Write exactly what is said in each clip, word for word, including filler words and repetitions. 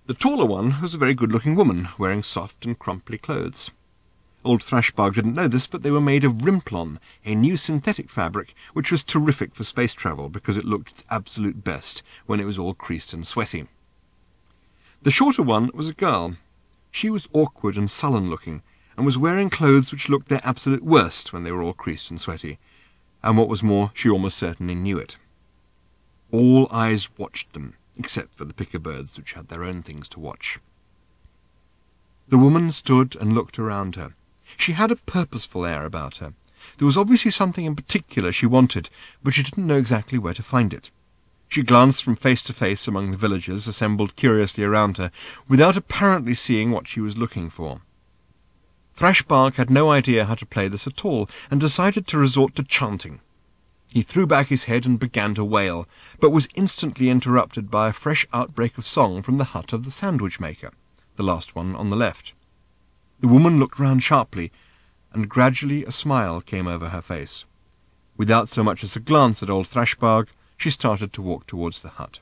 The taller one was a very good-looking woman, wearing soft and crumply clothes. Old Thrashbog didn't know this, but they were made of Rimplon, a new synthetic fabric which was terrific for space travel because it looked its absolute best when it was all creased and sweaty. The shorter one was a girl. She was awkward and sullen-looking, and was wearing clothes which looked their absolute worst when they were all creased and sweaty, and what was more, she almost certainly knew it. All eyes watched them, except for the picker birds, which had their own things to watch. The woman stood and looked around her. She had a purposeful air about her. There was obviously something in particular she wanted, but she didn't know exactly where to find it. She glanced from face to face among the villagers assembled curiously around her, without apparently seeing what she was looking for. Thrashbog had no idea how to play this at all, and decided to resort to chanting. He threw back his head and began to wail, but was instantly interrupted by a fresh outbreak of song from the hut of the sandwich maker, the last one on the left. The woman looked round sharply, and gradually a smile came over her face. Without so much as a glance at old Thrashbog, she started to walk towards the hut.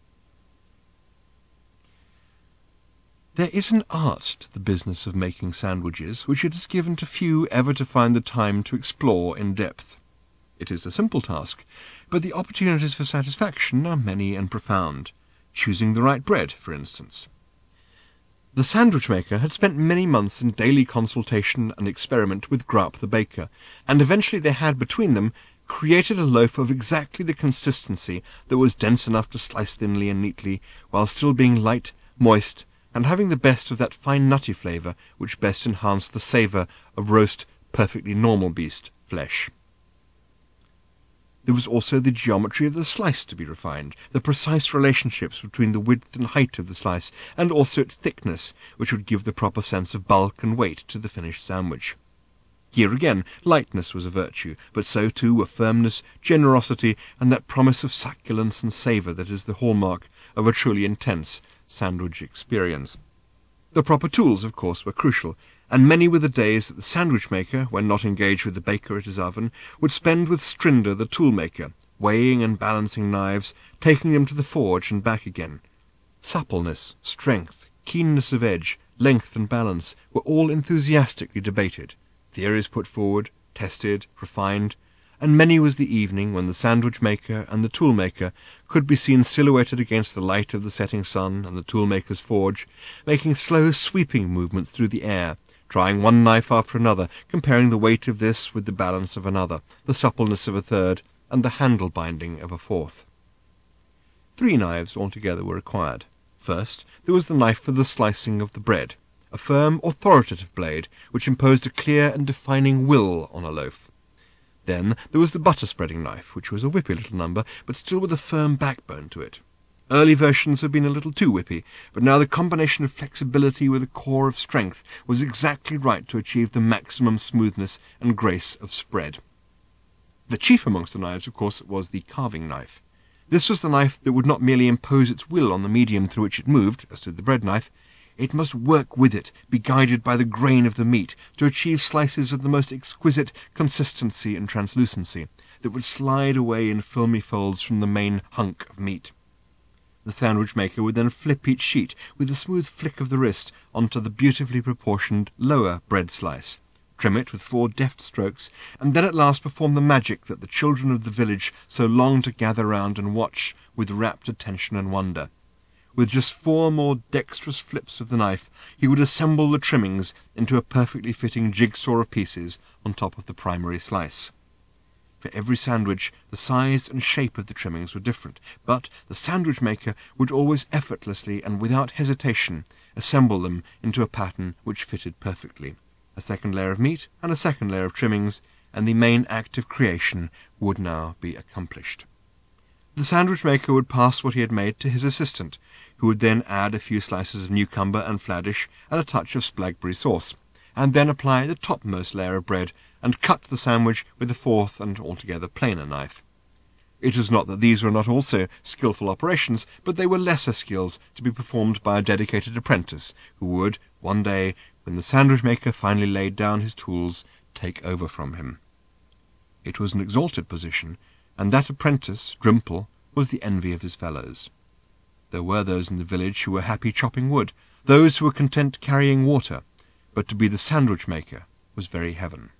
There is an art to the business of making sandwiches which it is given to few ever to find the time to explore in depth. It is a simple task, but the opportunities for satisfaction are many and profound. Choosing the right bread, for instance. The sandwich maker had spent many months in daily consultation and experiment with Grap the baker, and eventually they had, between them, created a loaf of exactly the consistency that was dense enough to slice thinly and neatly, while still being light, moist, and having the best of that fine nutty flavour which best enhanced the savour of roast, perfectly normal beast flesh. There was also the geometry of the slice to be refined, the precise relationships between the width and height of the slice, and also its thickness, which would give the proper sense of bulk and weight to the finished sandwich. Here again, lightness was a virtue, but so too were firmness, generosity, and that promise of succulence and savour that is the hallmark of a truly intense sandwich experience. The proper tools, of course, were crucial, and many were the days that the sandwich-maker, when not engaged with the baker at his oven, would spend with Strinder the tool-maker, weighing and balancing knives, taking them to the forge and back again. Suppleness, strength, keenness of edge, length and balance were all enthusiastically debated, theories put forward, tested, refined, and many was the evening when the sandwich-maker and the tool-maker could be seen silhouetted against the light of the setting sun and the tool-maker's forge, making slow sweeping movements through the air, trying one knife after another, comparing the weight of this with the balance of another, the suppleness of a third, and the handle-binding of a fourth. Three knives altogether were required. First, there was the knife for the slicing of the bread, a firm, authoritative blade, which imposed a clear and defining will on a loaf. Then there was the butter-spreading knife, which was a whippy little number, but still with a firm backbone to it. Early versions had been a little too whippy, but now the combination of flexibility with a core of strength was exactly right to achieve the maximum smoothness and grace of spread. The chief amongst the knives, of course, was the carving knife. This was the knife that would not merely impose its will on the medium through which it moved, as did the bread knife. It must work with it, be guided by the grain of the meat, to achieve slices of the most exquisite consistency and translucency, that would slide away in filmy folds from the main hunk of meat. The sandwich-maker would then flip each sheet with a smooth flick of the wrist onto the beautifully proportioned lower bread slice, trim it with four deft strokes, and then at last perform the magic that the children of the village so longed to gather round and watch with rapt attention and wonder. With just four more dexterous flips of the knife, he would assemble the trimmings into a perfectly fitting jigsaw of pieces on top of the primary slice. For every sandwich, the size and shape of the trimmings were different, but the sandwich-maker would always effortlessly and without hesitation assemble them into a pattern which fitted perfectly. A second layer of meat and a second layer of trimmings, and the main act of creation would now be accomplished. The sandwich-maker would pass what he had made to his assistant, who would then add a few slices of newcumber and fladdish and a touch of splagberry sauce, and then apply the topmost layer of bread and cut the sandwich with a fourth and altogether plainer knife. It was not that these were not also skilful operations, but they were lesser skills to be performed by a dedicated apprentice, who would, one day, when the sandwich-maker finally laid down his tools, take over from him. It was an exalted position, and that apprentice, Drimple, was the envy of his fellows. There were those in the village who were happy chopping wood, those who were content carrying water, but to be the sandwich maker was very heaven.